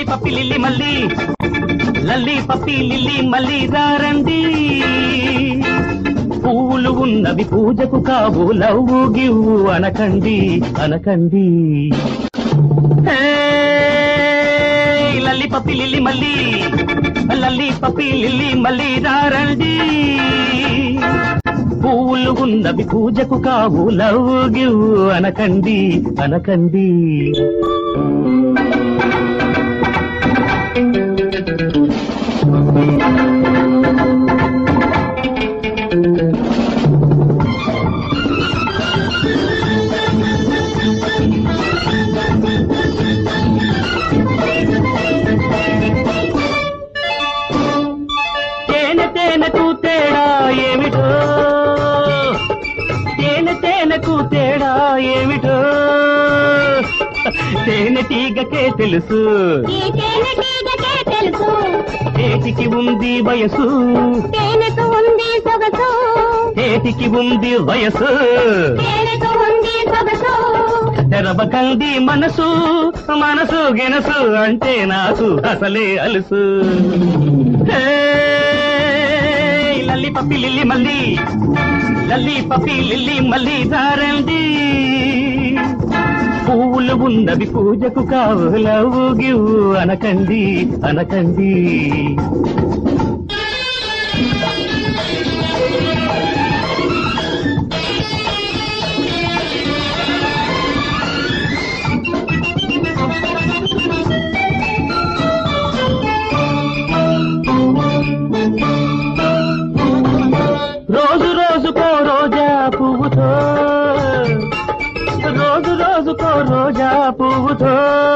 Lalli Pappi Lily Malli Lalli Pappi Lily Malli రండి పువ్వులు ఉన్నవి పూజకు కావు లవ్వు గివ్వు అనకండి అనకండి లల్లి పప్పి లిల్లి మల్లి లల్లి పప్పి లిల్లి మల్లి రండి పువ్వులు ఉన్నవి పూజకు కావు లవ్వు గివ్వు అనకండి అనకండి తేనెకు తేడా ఏమిటో తేనెకు తేడా ఏమిటో తేనెటీగకే తెలుసు తేటికి ఉంది వయసు తేనెకు ఉంది సొగసు తేటికి ఉంది వయసు తేనెకు ఉంది సొగసు తెరవకంది మనసు మనసు గినసు అంటే నాకు అసలే అలుసు లల్లి పప్పి లిల్లి మల్లి లల్లి పప్పి లిల్లి మల్లి రండి పువ్వులు ఉన్నవి పూజకు కావు లవ్వు గివ్వు అనకండి అనకండి రోజు రోజుకో రోజా పువ్వుతో రోజు రోజుకో రోజా పువ్వుతో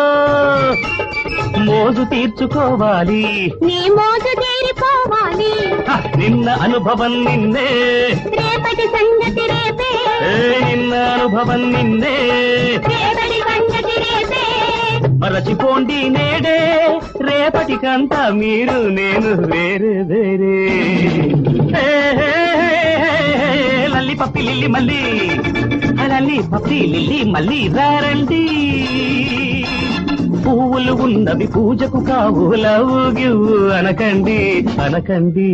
మోజు తీర్చుకోవాలి నీ మోజు తీరిపోవాలి నిన్న అనుభవం నిన్నే రేపటి సంగతి రేపే నిన్న అనుభవం నిన్నే రేపటి సంగతి రేపే మరచిపోండి నేడే రేపటికంతా మీరు నేను వేరే వేరే లల్లి పప్పి లిల్లి మల్లి లల్లి పప్పి లిల్లి మల్లి రండి పువ్వులు ఉన్నవి పూజకు కావు లవ్వు గివ్వు అనకండి అనకండి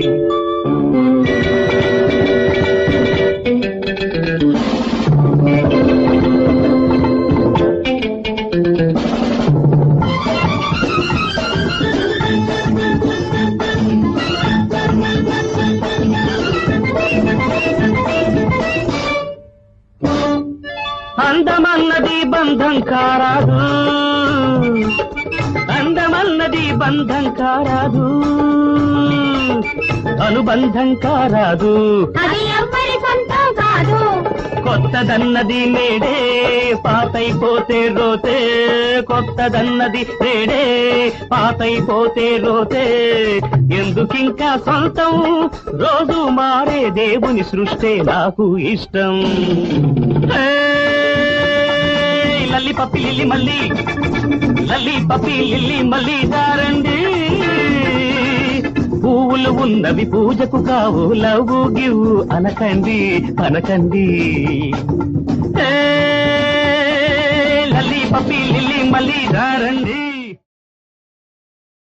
అందమన్నది బంధం కారాదు అందమన్నది బంధం కారాదు అనుబంధం కారాదు అది ఎవ్వరి సొంతం కాదు కొత్తదన్నది నేడే పాతైపోతే రోతే కొత్తదన్నది నేడే పాతైపోతే రోతే ఎందుకింకా సొంతం రోజు మారే దేవుని సృష్టి నాకు ఇష్టం లల్లి పప్పి లిల్లి మల్లి లల్లి పప్పి లిల్లి మల్లి రండి పువ్వులు ఉన్నవి పూజకు కావు లవ్వు గివ్వు అనకండి అనకండి లల్లి పప్పి లిల్లి మల్లి రండి